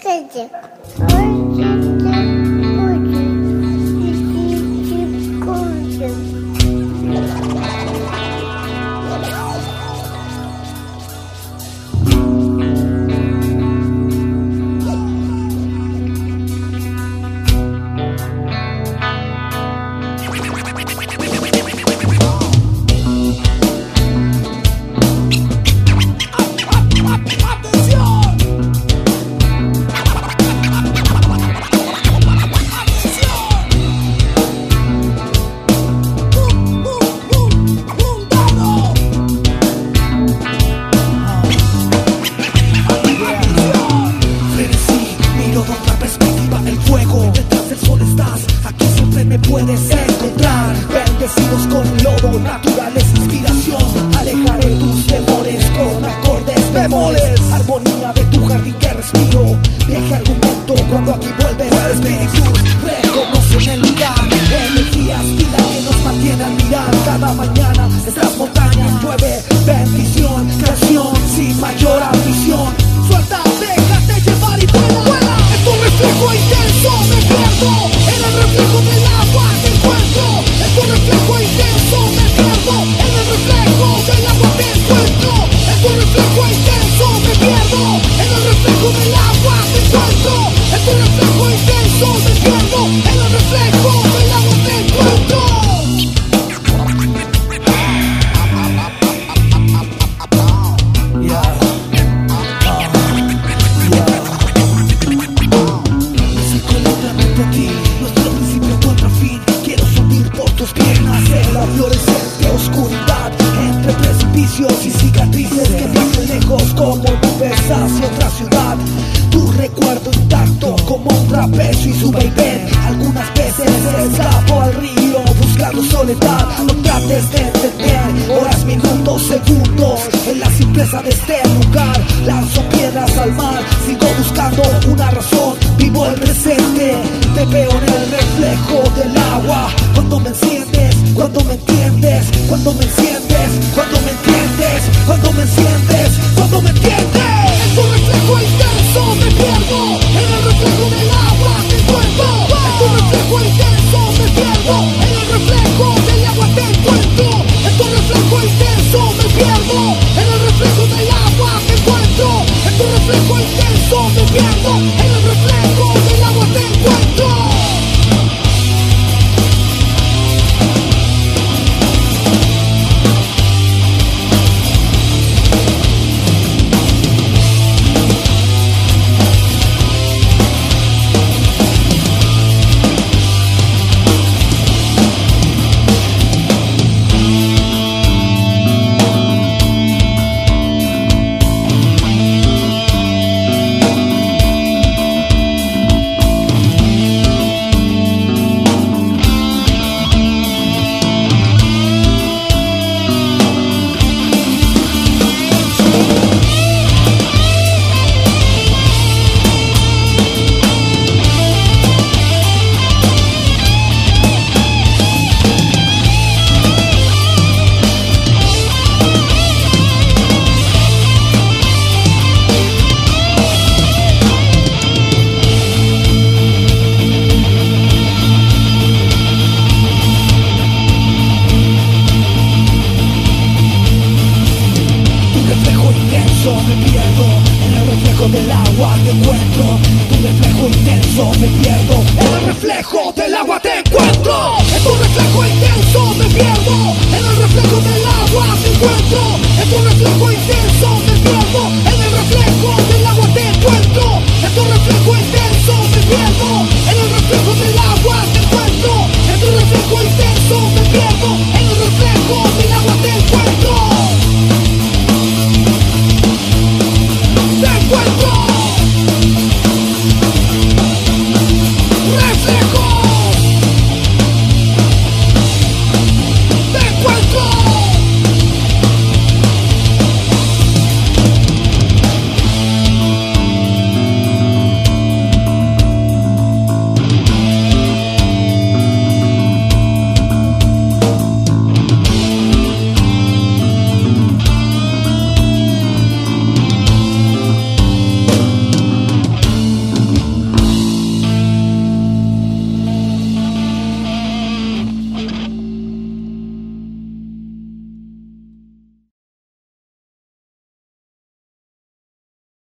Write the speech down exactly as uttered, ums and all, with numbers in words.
Кстати, очень puedes encontrar. Bendecidos con lodo, naturales inspiración. Alejaré tus temores con acordes bemoles. Armonía de tu jardín que respiro. Vieje argumento cuando aquí vuelves a espíritus. Reconocen el lugar. Energías, vida que nos mantiene al mirar. Cada mañana estas montañas llueve bendición. Creación sin mayor ambición. Suelta, déjate llevar y vuela, vuela. En tu reflejo intenso me pierdo. En el reflejo del agua te encuentro. En tu reflejo intenso me pierdo. En el reflejo del agua te encuentro. En tu reflejo intenso me pierdo. En el reflejo del agua te encuentro. En tu reflejo intenso me pierdo. En el reflejo del agua te encuentro. Fluorescente oscuridad entre precipicios y cicatrices que viven lejos como nubes hacia otra ciudad. Tu recuerdo intacto como un trapecio y sube y ven. Algunas veces escapo al río buscando soledad. No trates de entender horas, minutos, segundos en la simpleza de este lugar. Lanzo piedras al mar, sigo buscando una razón. Vivo el presente, te veo en el reflejo del agua. Cuando me enciendes, cuando me entiendes, cuando me enciendes, cuando me entiendes, cuando me enciendes, cuando me entiendes. En tu reflejo intenso me pierdo. En el reflejo del agua te encuentro. En tu reflejo intenso me pierdo. En el reflejo del agua te encuentro. En tu reflejo intenso me pierdo. En el reflejo del agua te encuentro. En tu reflejo intenso me pierdo. En el reflejo del agua te encuentro. Me pierdo en el reflejo del agua te encuentro. Tu reflejo intenso me pierdo. En el reflejo del agua te encuentro. En tu reflejo intenso me pierdo. En el reflejo del agua te encuentro. En tu reflejo intenso me pierdo. En el